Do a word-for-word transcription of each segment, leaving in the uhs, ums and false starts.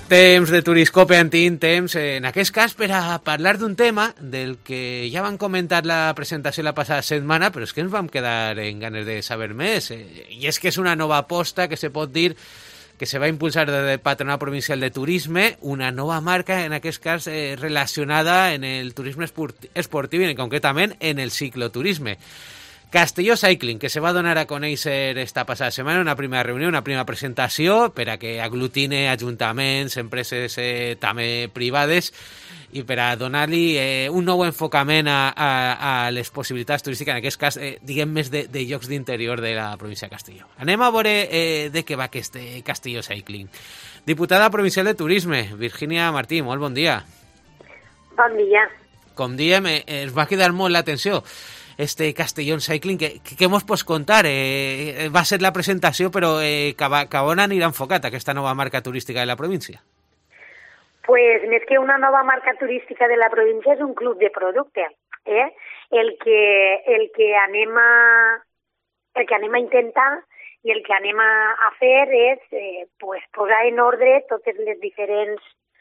Temps de Turiscope Antín, temps en aquest cas per a parlar d'un tema del que ja vam comentar la presentació la passada setmana, però és que ens vam quedar en ganes de saber més. I és que és una nova aposta que se pot dir que se va impulsar des del Patronat Provincial de Turisme, una nova marca, en aquest cas eh, relacionada en el turisme esportiu i concretament en el cicloturisme. Castelló Cycling, que se va donar a conèixer esta passada setmana, una primera reunió, una primera presentació per a que aglutine ajuntaments, empreses eh, també privades i per a donar-li eh, un nou enfocament a, a, a les possibilitats turístiques, en aquest cas, eh, diguem més de, de llocs d'interior de la província de Castelló. Anem a veure eh, de què va aquest Castelló Cycling. Diputada provincial de Turisme, Virginia Martí, molt bon dia. Bon dia. Com diem, eh, ens va quedar molt l'atenció este Castelló Cycling, que, que, que mos pots contar? Eh, va ser la presentació, però eh, cap, cap on anirà enfocat aquesta nova marca turística de la província? Pues més que una nova marca turística de la província és un club de producte. Eh? El, que, el, que anem a, el que anem a intentar i el que anem a, a fer és eh, pues, posar en ordre totes les diferents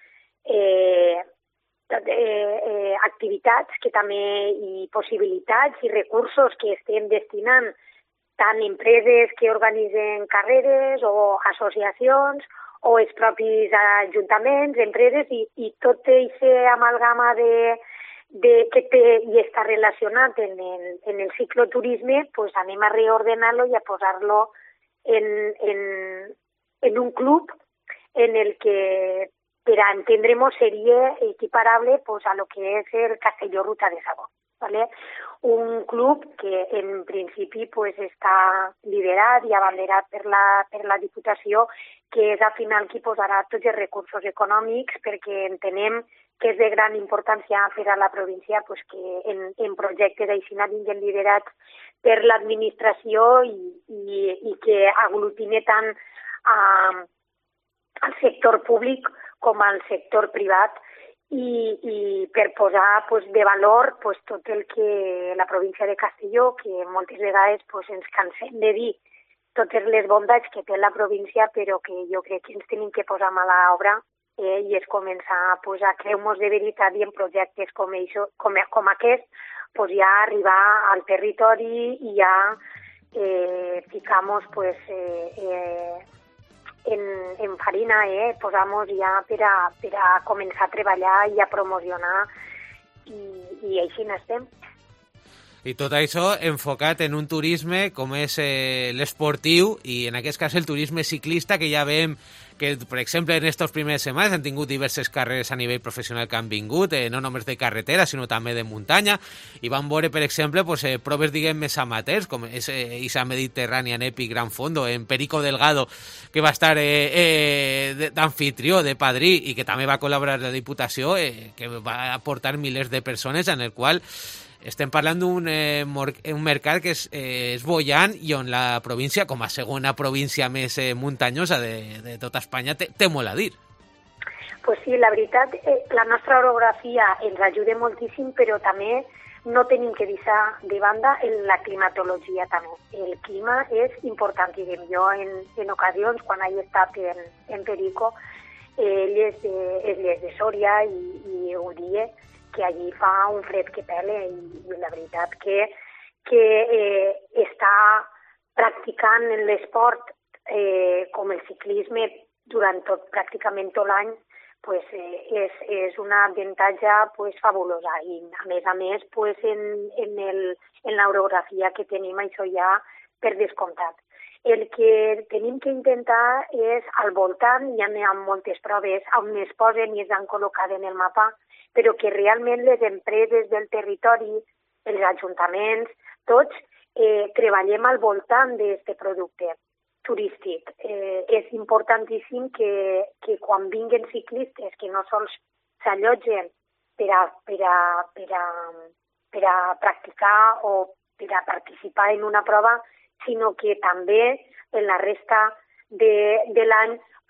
eh, Eh, eh, activitats que també i possibilitats i recursos que estem destinant tant empreses que organitzen carreres o associacions o els propis ajuntaments, empreses i, i tot aquesta amalgama de, de, que té i està relacionat en el, en el cicloturisme, pues anem a reordenar-lo i a posar-lo en, en, en un club en el que per a entendre-nos seria equiparable pues, a lo que és el Castelló Ruta de Sabó. ¿Vale? Un club que en principi pues, està liderat i abanderat per la, per la Diputació, que és al final qui posarà tots els recursos econòmics perquè entenem que és de gran importància per a la província pues, que en, en projectes així vinguin liderats per l'administració i, i, i que aglutine tant a, al sector públic com al sector privat i, i per posar pues, de valor pues, tot el que la província de Castelló, que moltes vegades pues, ens cansem de dir totes les bondats que té la província, però que jo crec que ens tenim que posar a la obra eh, i és començar pues, a creure'ns de veritat i en projectes com, això, com, com aquest pues, ja arribar al territori i ja eh, ficar-nos pues, eh, eh, En, en farina, eh, posamos ja per a, per a començar a treballar i a promocionar i, i així n'estem. I tot això enfocat en un turisme com és eh, l'esportiu i en aquest cas el turisme ciclista, que ja veiem que, per exemple, en aquestes primeres setmanes han tingut diverses carreres a nivell professional que han vingut, eh, no només de carretera, sinó també de muntanya, i van veure, per exemple, pues, eh, proves, diguem, més amateurs, com és eh, Isa Mediterrània en Epic Gran Fondo, en Perico Delgado, que va estar eh, eh, d'anfitrió, de padrí, i que també va col·laborar la Diputació, eh, que va aportar milers de persones, en el qual estem parlant d'un eh, un mercat que és, eh, és bollant i on la província, com a segona província més eh, muntanyosa de, de tota Espanya, té, té molt a dir. Pues sí, la veritat, eh, la nostra orografia ens ajuda moltíssim, però també no tenim que deixar de banda en la climatologia també. El clima és importantíssim. Jo en, en ocasions, quan he estat en, en Perico, ell és de, és de Sòria i, i ho dia, que allí fa un fred que pele i, i la veritat que, que eh, està practicant l'esport eh, com el ciclisme durant tot, pràcticament tot l'any, pues, eh, és, és una avantatge pues, fabulosa i a més a més pues, en, en, el, en l'orografia que tenim això ja per descomptat. El que tenim que intentar és al voltant, ja n'hi ha moltes proves on es posen i es han col·locat en el mapa, però que realment les empreses del territori, els ajuntaments, tots eh, treballem al voltant d'aquest producte turístic. Eh, és importantíssim que, que quan vinguen ciclistes que no sols s'allotgen per a, per, a, per, a, per a practicar o per a participar en una prova, sinó que també en la resta de, de l'any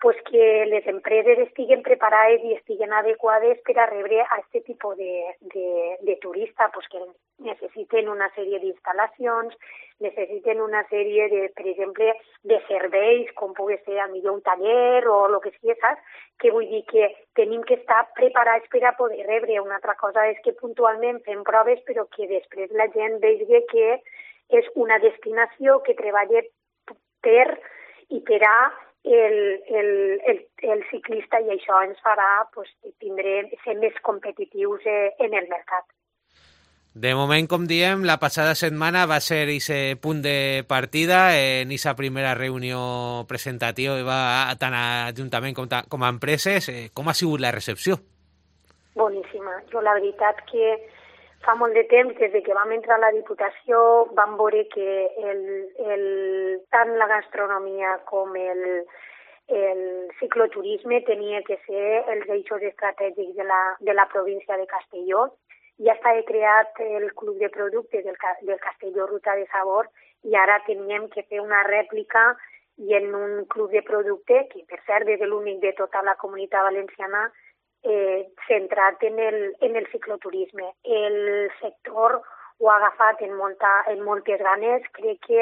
pues que les empreses estiguen preparades i estiguen adequades per a rebre a aquest tipus de, de, de turista, pues que necessiten una sèrie d'instal·lacions, necessiten una sèrie de, per exemple, de serveis, com pugui ser a millor un taller o el que sigui, saps? Que vull dir que tenim que estar preparats per a poder rebre. Una altra cosa és que puntualment fem proves, però que després la gent vegi que és una destinació que treballa per i per a el, el, el, el ciclista, i això ens farà pues, tindre, ser més competitius en el mercat. De moment, com diem, la passada setmana va ser aquest punt de partida en aquesta primera reunió presentativa tant a Ajuntament com a, com a empreses. Com ha sigut la recepció? Boníssima. Jo la veritat que fa molt de temps, des de que vam entrar a la Diputació, vam veure que el, el, tant la gastronomia com el, el cicloturisme tenia que ser els eixos estratègics de la, de la província de Castelló. Ja està creat el Club de Productes del, del Castelló Ruta de Sabor i ara teníem que fer una rèplica i en un club de producte, que per cert és l'únic de tota la Comunitat Valenciana, Eh, centrat en el, en el cicloturisme. El sector ho ha agafat en, molta, en moltes ganes. Crec que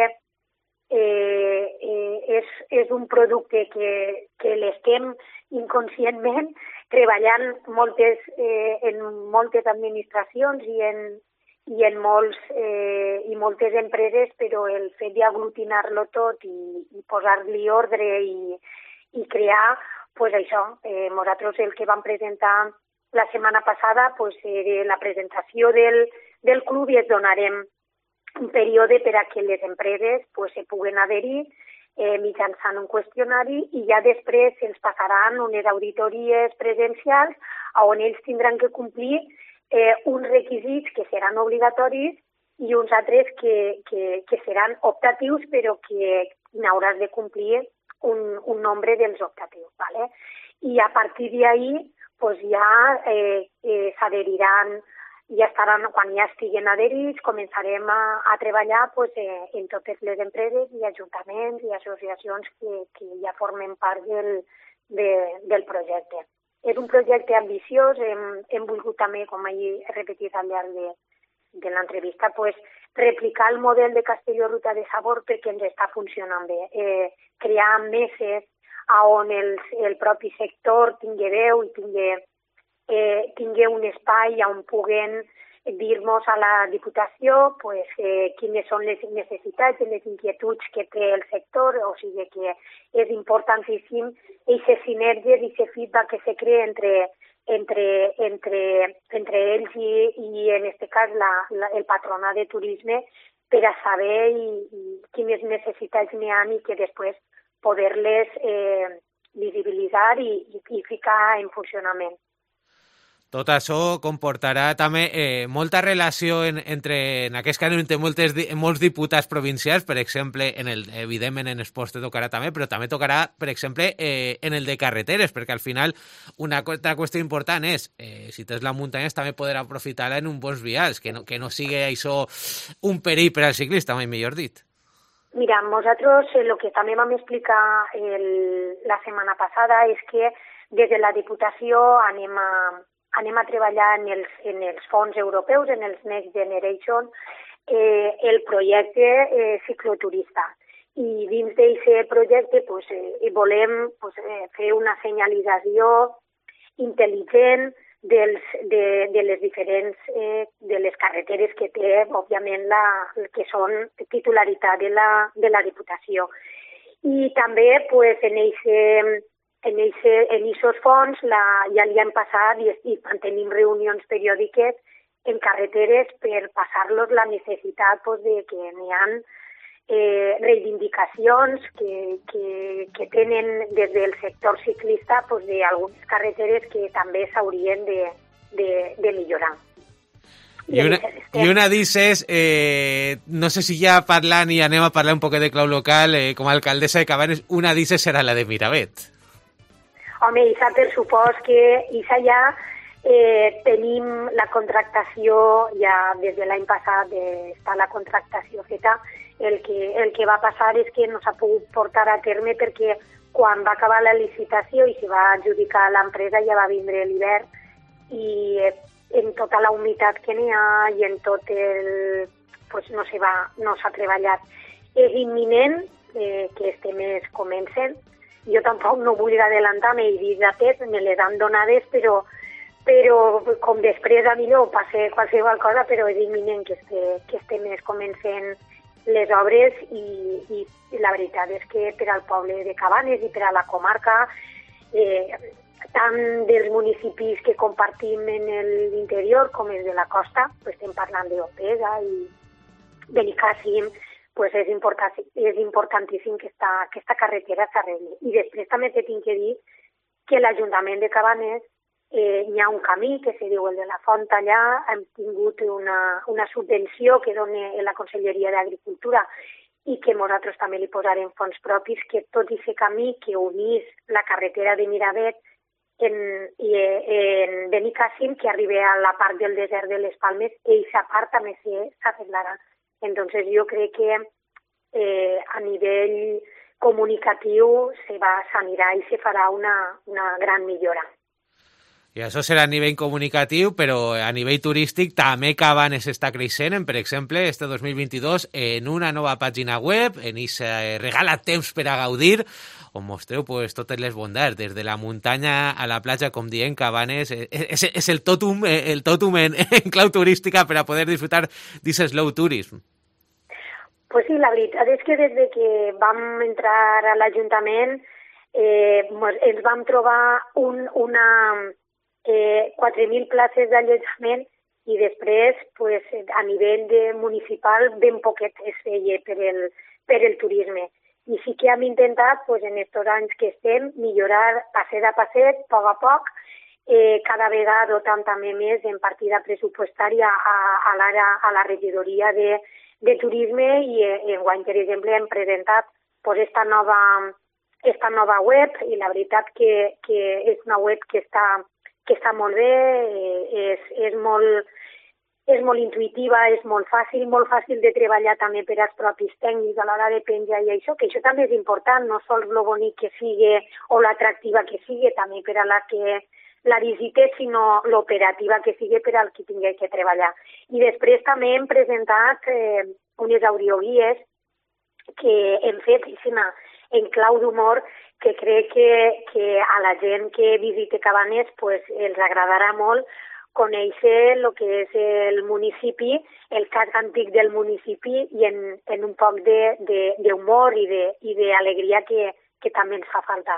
eh, eh, és, és un producte que, que l'estem inconscientment treballant moltes, eh, en moltes administracions i en, i en molts, eh, i moltes empreses, però el fet d'aglutinar-lo tot i, i posar-li ordre i, i crear, pues això, eh, nosaltres el que vam presentar la setmana passada pues, era la presentació del, del club i es donarem un període per a que les empreses pues, se puguen adherir eh, mitjançant un qüestionari i ja després se'ls passaran unes auditories presencials on ells tindran que complir eh, uns requisits que seran obligatoris i uns altres que, que, que seran optatius però que n'hauràs de complir Un, un nombre dels optatius, ¿vale? I a partir d'ahí pues ja eh, eh, s'adheriran, ja estaran, quan ja estiguen adherits, començarem a, a treballar pues, eh, en totes les empreses i ajuntaments i associacions que, que ja formen part del, de, del projecte. És un projecte ambiciós, hem, hem volgut també, com he repetit al llarg de, de l'entrevista, pues, replicar el model de Castelló Ruta de Sabor perquè ens està funcionant bé. Eh, crear meses on el, el propi sector tingui veu i tingui, eh, tingui un espai on puguen dir-nos a la Diputació pues, eh, quines són les necessitats i les inquietuds que té el sector, o sigui que és importantíssim aquestes sinergies i aquest feedback que se crea entre entre, entre, entre ells i, i en aquest cas la, la, el patronat de turisme per a saber i, i quines necessitats n'hi ha i que després poder-les eh, visibilitzar i, i, i ficar en funcionament. Tot això comportarà també eh, molta relació en, entre, en aquest cas, entre moltes, molts diputats provincials, per exemple, en el, evidentment en esports te tocarà també, però també tocarà, per exemple, eh, en el de carreteres, perquè al final una altra qüestió important és, eh, si tens la muntanya, també poder aprofitar-la en un bons vials, que no, que no sigui això un perill per al ciclista, mai millor dit. Mira, nosaltres el eh, que també vam explicar el, la setmana passada és que des de la Diputació anem a anem a treballar en els, en els fons europeus, en els Next Generation, eh, el projecte eh, cicloturista. I dins d'aquest projecte pues, eh, volem pues, eh, fer una senyalització intel·ligent dels, de, de les diferents eh, de les carreteres que té, òbviament, la, que són titularitat de la, de la Diputació. I també pues, en aquest En aquests fons la, ja li han passat i, i mantenim reunions periòdiques en carreteres per passar-los la necessitat pues, de que n'hi ha eh, reivindicacions que, que, que tenen des del sector ciclista pues, d'algunes carreteres que també s'haurien de, de, de millorar. I una, i una dices, eh, no sé si ja parlant i anem a parlar un poc de clau local, eh, com a alcaldessa de Cabanes, una dices serà la de Miravet. Home, Isa, per supòs que Isa ja eh, tenim la contractació, ja des de l'any passat eh, està la contractació feta. El que, el que va passar és que no s'ha pogut portar a terme perquè quan va acabar la licitació i s'hi va adjudicar l'empresa ja va vindre l'hivern i en tota la humitat que n'hi ha i en tot el... Pues no s'ha va, no s'ha treballat. És imminent eh, que els temes comencen. Jo tampoc no vull adelantar-me i dir dates, me les han donades, però, però com després a millor passe qualsevol cosa, però és imminent que este, que este mes comencen les obres i, i, i la veritat és que per al poble de Cabanes i per a la comarca, eh, tant dels municipis que compartim en l'interior com els de la costa, pues estem parlant d'Opesa i Benicàssim, pues és, important, és importantíssim que esta, que esta carretera s'arregli. I després també te tinc que dir que l'Ajuntament de Cabanes eh, hi ha un camí que se diu el de la Font allà, hem tingut una, una subvenció que dona la Conselleria d'Agricultura i que nosaltres també li posarem fons propis, que tot aquest camí que unís la carretera de Miravet en, i, en Benicàssim, que arriba a la part del desert de les Palmes, i aquesta part també s'arreglarà. Entonces jo crec que eh, a nivell comunicatiu se va s'anirà i se farà una, una gran millora. I això serà a nivell comunicatiu, però a nivell turístic també Cabanes està creixent, per exemple, este dos mil vint-i-dos, en una nova pàgina web, en ese regala temps per a gaudir, on mostreu pues, totes les bondats, des de la muntanya a la platja, com diem, Cabanes, és, és el tòtum, el tòtum en, en clau turística per a poder disfrutar d'aquest slow tourism. Pues sí, la veritat és que des de que vam entrar a l'Ajuntament eh, ens vam trobar un, una... Eh, quatre mil places d'allotjament i després pues, a nivell de municipal ben poquet es feia per el, per el turisme. I sí que hem intentat pues, en aquests anys que estem millorar passet a passet, a poc a poc, eh, cada vegada dotant també més en partida pressupostària a, a, l'ara, a la regidoria de, de turisme i eh, enguany, per exemple, hem presentat pues, esta, nova, esta nova web i la veritat que, que és una web que està que està molt bé, és, és, molt, és molt intuïtiva, és molt fàcil, molt fàcil de treballar també per als propis tècnics a l'hora de penjar i això, que això també és important, no sols lo bonic que sigui o l'atractiva que sigui, també per a la que la visite, sinó l'operativa que sigui per al que tingui que treballar. I després també hem presentat eh, unes audioguies que hem fet en clau d'humor, que crec que, que a la gent que visite Cabanes pues, els agradarà molt conèixer el que és el municipi, el casc antic del municipi i en, en un poc d'humor i d'alegria que, que també ens fa falta.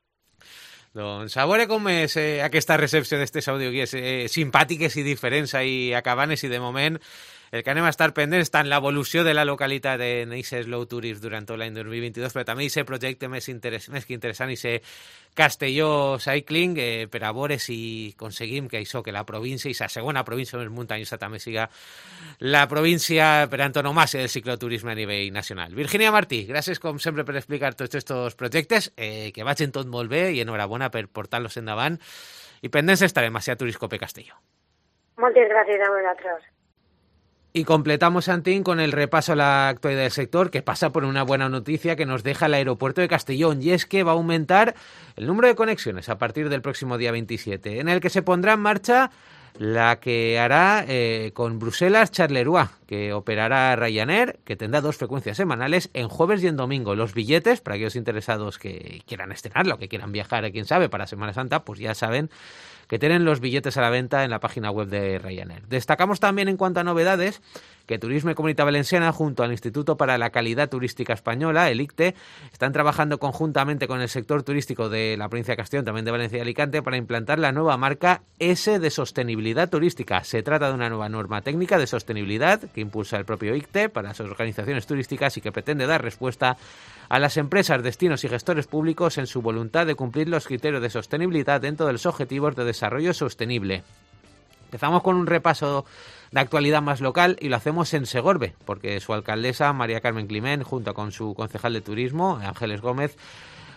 Doncs a veure com és eh, aquesta recepció d'aquestes audioguies eh, simpàtiques i diferents ahí a Cabanes i de moment el que anem a estar pendents tant l'evolució de la localitat en aquest slow tourism durant tot l'any dos mil vint-i-dos, però també aquest projecte més, interess més que interessant, aquest Castelló Cycling, eh, per a veure si aconseguim que això, que la província, i la segona província més muntanyosa també siga la província per antonomàsia del cicloturisme a nivell nacional. Virginia Martí, gràcies com sempre per explicar tots aquests projectes, eh, que vagin tot molt bé i enhorabona per portar-los endavant i pendents estarem a Turiscope Castelló. Moltes gràcies a vosaltres. Y completamos, Santín, con el repaso a la actualidad del sector, que pasa por una buena noticia que nos deja el aeropuerto de Castellón, y es que va a aumentar el número de conexiones a partir del próximo día veintisiete, en el que se pondrá en marcha la que hará eh, con Bruselas-Charleroi, que operará Ryanair, que tendrá dos frecuencias semanales en jueves y en domingo. Los billetes, para aquellos interesados que quieran estrenarlo, que quieran viajar, quién sabe, para Semana Santa, pues ya saben que tienen los billetes a la venta en la página web de Ryanair. Destacamos también en cuanto a novedades que Turisme Comunitat Valenciana junto al Instituto para la Calidad Turística Española, el I C T E, están trabajando conjuntamente con el sector turístico de la provincia de Castellón, también de Valencia y Alicante, para implantar la nueva marca S de sostenibilidad turística. Se trata de una nueva norma técnica de sostenibilidad que impulsa el propio I C T E para las organizaciones turísticas y que pretende dar respuesta a las empresas, destinos y gestores públicos en su voluntad de cumplir los criterios de sostenibilidad dentro de los objetivos de desarrollo sostenible. Empezamos con un repaso de actualidad más local y lo hacemos en Segorbe, porque su alcaldesa, María Carmen Climent, junto con su concejal de turismo, Ángeles Gómez,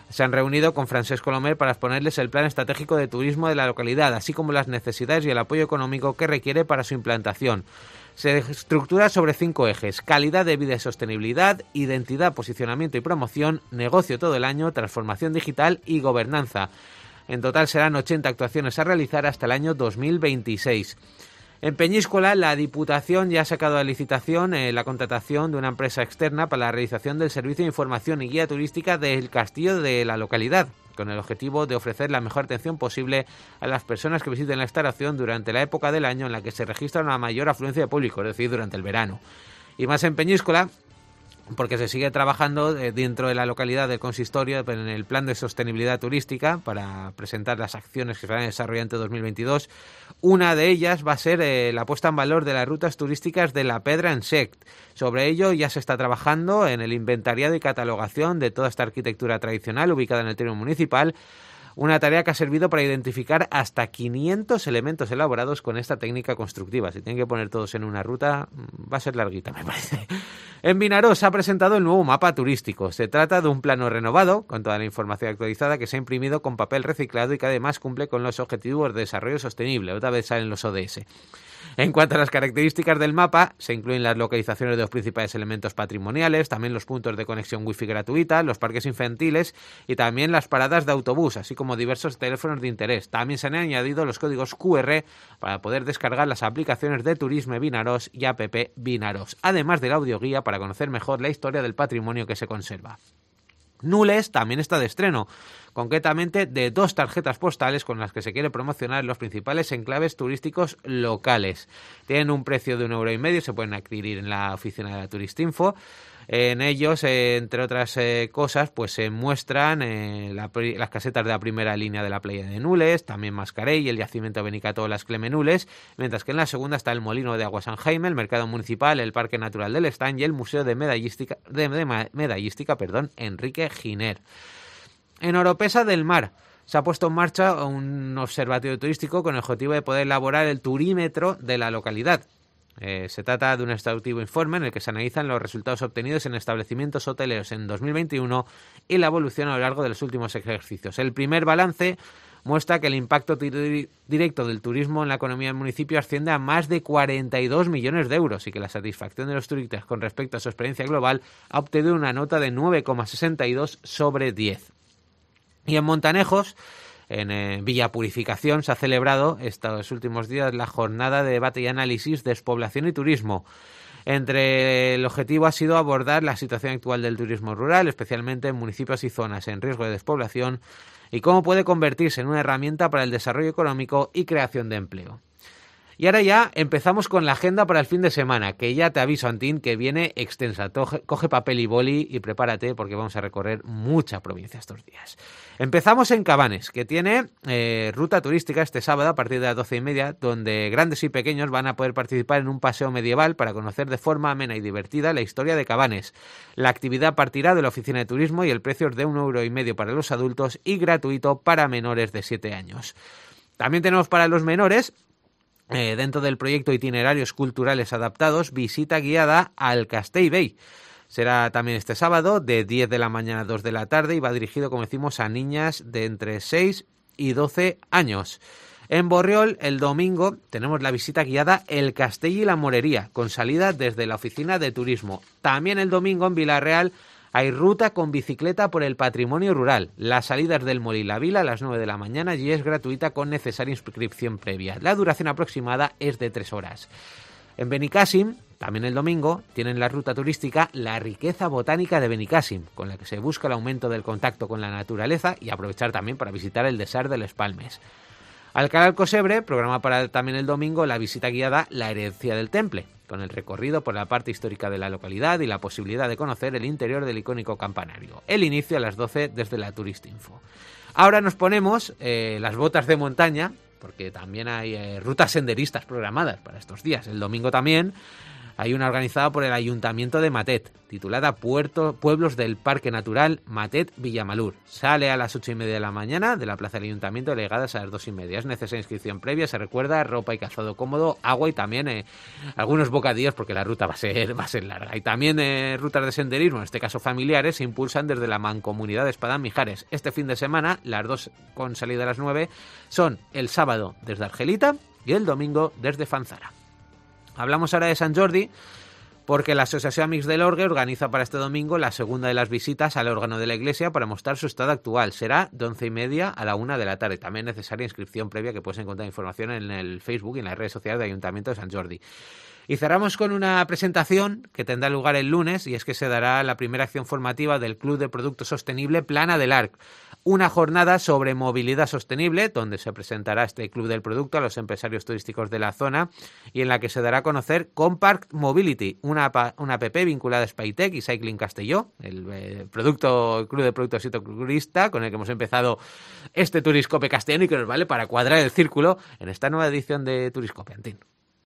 se han reunido con Francesc Colomer para exponerles el plan estratégico de turismo de la localidad, así como las necesidades y el apoyo económico que requiere para su implantación. Se estructura sobre cinco ejes: calidad de vida y sostenibilidad, identidad, posicionamiento y promoción, negocio todo el año, transformación digital y gobernanza. En total serán ochenta actuaciones a realizar hasta el año dos mil veintiséis. En Peñíscola, la Diputación ya ha sacado a licitación eh, la contratación de una empresa externa para la realización del servicio de información y guía turística del castillo de la localidad, con el objetivo de ofrecer la mejor atención posible a las personas que visiten la instalación durante la época del año en la que se registra una mayor afluencia de público, es decir, durante el verano. Y más en Peñíscola, porque se sigue trabajando dentro de la localidad del consistorio en el plan de sostenibilidad turística para presentar las acciones que se van a desarrollar entre dos mil veintidós. Una de ellas va a ser eh, la puesta en valor de las rutas turísticas de la Pedra en Sect. Sobre ello ya se está trabajando en el inventariado y catalogación de toda esta arquitectura tradicional ubicada en el terreno municipal. Una tarea que ha servido para identificar hasta quinientos elementos elaborados con esta técnica constructiva. Si tienen que poner todos en una ruta, va a ser larguita, me parece. En Vinaròs se ha presentado el nuevo mapa turístico. Se trata de un plano renovado, con toda la información actualizada, que se ha imprimido con papel reciclado y que además cumple con los objetivos de desarrollo sostenible. Otra vez salen los O D S. En cuanto a las características del mapa, se incluyen las localizaciones de los principales elementos patrimoniales, también los puntos de conexión wifi gratuita, los parques infantiles y también las paradas de autobús, así como diversos teléfonos de interés. También se han añadido los códigos cu erre para poder descargar las aplicaciones de Turisme Vinaròs y app Vinaròs, además del audioguía para conocer mejor la historia del patrimonio que se conserva. Nules también está de estreno, concretamente de dos tarjetas postales con las que se quiere promocionar los principales enclaves turísticos locales. Tienen un precio de un euro y medio, se pueden adquirir en la oficina de la Turistinfo. En ellos, eh, entre otras eh, cosas, pues se muestran eh, la, las casetas de la primera línea de la playa de Nules, también Mascarell, el yacimiento Benicato, las Clemenules, mientras que en la segunda está el Molino de Agua San Jaime, el Mercado Municipal, el Parque Natural del Estany y el Museo de Medallística, de, de Medallística perdón, Enrique Giner. En Oropesa del Mar se ha puesto en marcha un observatorio turístico con el objetivo de poder elaborar el turímetro de la localidad. Eh, se trata de un exhaustivo informe en el que se analizan los resultados obtenidos en establecimientos hoteleros en dos mil veintiuno y la evolución a lo largo de los últimos ejercicios. El primer balance muestra que el impacto t- directo del turismo en la economía del municipio asciende a más de cuarenta y dos millones de euros y que la satisfacción de los turistas con respecto a su experiencia global ha obtenido una nota de nueve coma sesenta y dos sobre diez. Y en Montanejos, en eh, Villa Purificación, se ha celebrado estos últimos días la jornada de debate y análisis de despoblación y turismo. Entre el objetivo ha sido abordar la situación actual del turismo rural, especialmente en municipios y zonas en riesgo de despoblación, y cómo puede convertirse en una herramienta para el desarrollo económico y creación de empleo. Y ahora ya empezamos con la agenda para el fin de semana, que ya te aviso, Antín, que viene extensa. Coge, coge papel y boli y prepárate porque vamos a recorrer mucha provincia estos días. Empezamos en Cabanes, que tiene eh, ruta turística este sábado a partir de las doce y media, donde grandes y pequeños van a poder participar en un paseo medieval para conocer de forma amena y divertida la historia de Cabanes. La actividad partirá de la oficina de turismo y el precio es de un euro y medio para los adultos y gratuito para menores de siete años. También tenemos para los menores, Eh, dentro del proyecto Itinerarios Culturales Adaptados, visita guiada al Castellbell. Será también este sábado de diez de la mañana a dos de la tarde y va dirigido, como decimos, a niñas de entre seis y doce años. En Borriol, el domingo, tenemos la visita guiada El Castell y la Morería, con salida desde la oficina de turismo. También el domingo en Vilareal hay ruta con bicicleta por el patrimonio rural. Las salidas del Molí la Vila a las nueve de la mañana y es gratuita con necesaria inscripción previa. La duración aproximada es de tres horas. En Benicàssim, también el domingo, tienen la ruta turística La Riqueza Botánica de Benicàssim, con la que se busca el aumento del contacto con la naturaleza y aprovechar también para visitar el Desert de les Palmes. Alcalá del Cosebre programa para también el domingo la visita guiada La Herencia del Temple, con el recorrido por la parte histórica de la localidad y la posibilidad de conocer el interior del icónico campanario. El inicio a las doce desde la Turistinfo. Ahora nos ponemos eh, las botas de montaña, porque también hay eh, rutas senderistas programadas para estos días. El domingo también Hay una organizada por el Ayuntamiento de Matet, titulada Puerto, Pueblos del Parque Natural Matet-Villamalur. Sale a las ocho y media de la mañana de la plaza del Ayuntamiento, llegadas a las dos y media. Es necesaria inscripción previa, se recuerda, ropa y calzado cómodo, agua y también eh, algunos bocadillos, porque la ruta va a ser, va a ser larga. Y también eh, rutas de senderismo, en este caso familiares, se impulsan desde la Mancomunidad de Espadán-Mijares. Este fin de semana, las dos con salida a las nueve, son el sábado desde Argelita y el domingo desde Fanzara. Hablamos ahora de Sant Jordi, porque la Asociación Amics del Orgue organiza para este domingo la segunda de las visitas al órgano de la Iglesia para mostrar su estado actual. Será de once y media a la una de la tarde. También necesaria inscripción previa, que puedes encontrar información en el Facebook y en las redes sociales del Ayuntamiento de Sant Jordi. Y cerramos con una presentación que tendrá lugar el lunes, y es que se dará la primera acción formativa del Club de Producto Sostenible Plana del Arc. Una jornada sobre movilidad sostenible, donde se presentará este Club del Producto a los empresarios turísticos de la zona y en la que se dará a conocer Compact Mobility, una, una app vinculada a Spytech y Cycling Castelló, el, el producto, el Club de Producto Ciclista con el que hemos empezado este Turiscope castellano y que nos vale para cuadrar el círculo en esta nueva edición de Turiscope, Antín.